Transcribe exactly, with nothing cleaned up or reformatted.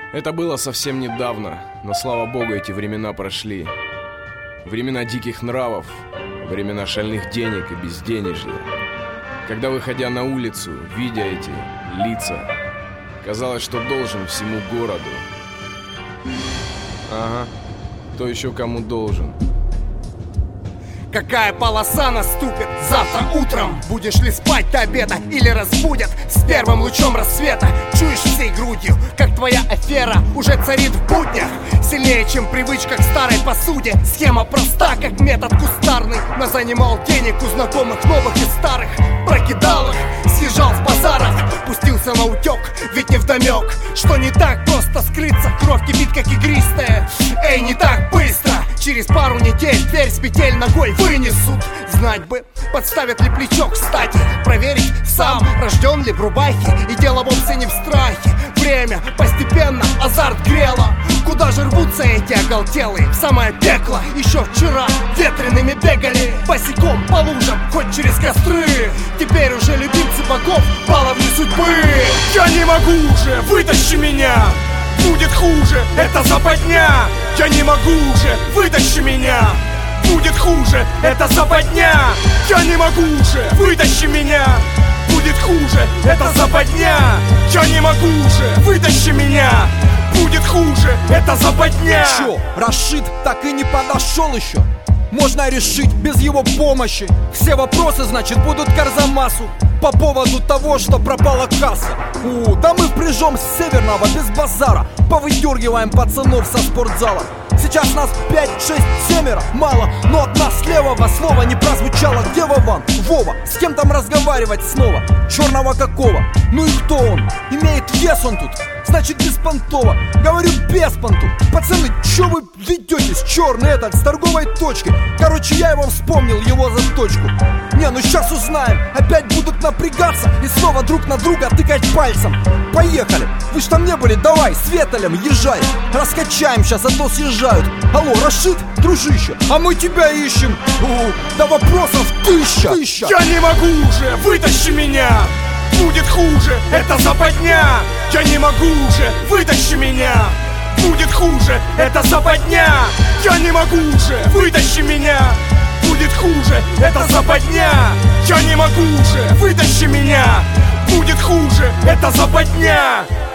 Это было совсем недавно, но слава богу, эти времена прошли. Времена диких нравов, времена шальных денег и безденежья. Когда, выходя на улицу, видя эти лица, казалось, что должен всему городу. Ага, кто еще кому должен? Какая полоса наступит завтра утром? Будешь ли спать до обеда или разбудят с первым лучом рассвета? Чуешь всей грудью, как твоя афера уже царит в буднях. Сильнее, чем привычка к старой посуде. Схема проста, как метод кустарный. Но занимал денег у знакомых новых и старых. Прокидал их, съезжал с базаров, пустился на утек, ведь невдомек, что не так просто скрыться. Кровь кипит, как игристая. Эй, не так быстро. Через пару недель дверь с петель ногой вынесут. Знать бы, подставят ли плечо, кстати. Проверить сам, рожден ли в рубахе. И дело вовсе не в страхе. Время постепенно азарт грело. Куда же рвутся эти оголтелые? В самое пекло. Еще вчера ветреными бегали босиком по лужам, хоть через костры. Теперь уже любимцы богов, баловни судьбы. Я не могу уже, вытащи меня! Будет хуже, это западня! Я не могу уже, вытащи меня! Будет хуже, это западня! Я не могу уже, вытащи меня! Будет хуже, это западня! Я не могу уже, вытащи меня! Будет хуже, это западня! Чё, Рашид так и не подошел еще? Можно решить без его помощи. Все вопросы, значит, будут к Арзамасу по поводу того, что пропала касса. У, да мы впряжем с Северного без базара, повыдергиваем пацанов со спортзала. Сейчас нас пять, шесть, семеро, мало, но от нас левого слова не прозвучало. Где Вован? Вова, с кем там разговаривать снова? Черного какого? Ну и кто он? Имеет вес он тут? Значит беспонтово. Говорю без понту. Пацаны, чё вы ведетесь? Черный этот с торговой точки. Короче, я его вспомнил, его заточку. Не, ну сейчас узнаем. Опять будут напрягаться и снова друг на друга тыкать пальцем. Поехали. Вы ж там не были, давай, с Ветелем езжай. Раскачаем сейчас, а то съезжают. Алло, Рашид, дружище, а мы тебя ищем. У, да вопросов тысяча. тысяча. Я не могу уже, вытащи меня! Будет хуже, это западня! Я не могу уже, вытащи меня! Будет хуже, это западня! Я не могу уже, вытащи меня! Будет хуже, это западня! Я не могу уже, вытащи меня! Будет хуже, это западня!